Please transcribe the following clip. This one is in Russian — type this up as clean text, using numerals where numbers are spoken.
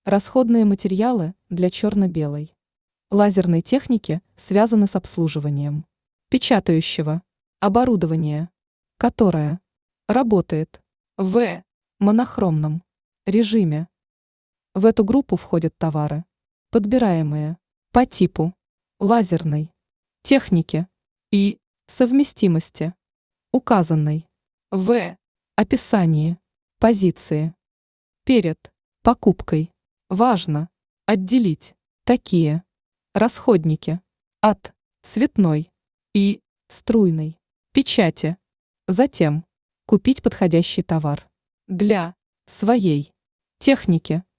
Расходные материалы для черно-белой. Лазерной техники связаны с обслуживанием печатающего оборудования, которое работает в монохромном режиме. В эту группу входят товары, подбираемые по типу лазерной техники и совместимости, указанной в описании позиции. Перед покупкой важно отделить такие расходники от цветной и струйной печати, затем купить подходящий товар для своей техники